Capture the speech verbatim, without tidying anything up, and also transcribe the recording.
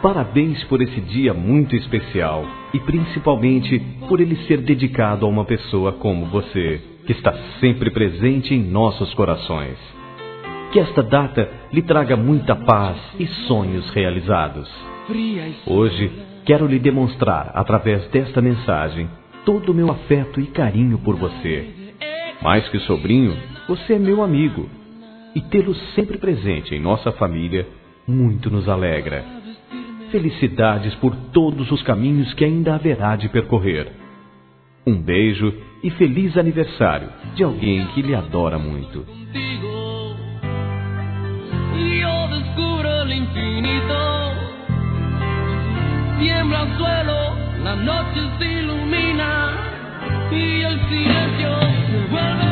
Parabéns por esse dia muito especial e principalmente por ele ser dedicado a uma pessoa como você, que está sempre presente em nossos corações. Que esta data lhe traga muita paz e sonhos realizados. Hoje, quero lhe demonstrar, através desta mensagem, todo o meu afeto e carinho por você. Mais que sobrinho, você é meu amigo. E tê-lo sempre presente em nossa família, muito nos alegra. Felicidades por todos os caminhos que ainda haverá de percorrer. Um beijo e feliz aniversário de alguém que lhe adora muito. Yo descubro el infinito, tiembla el suelo, la noche se ilumina y el silencio se vuelve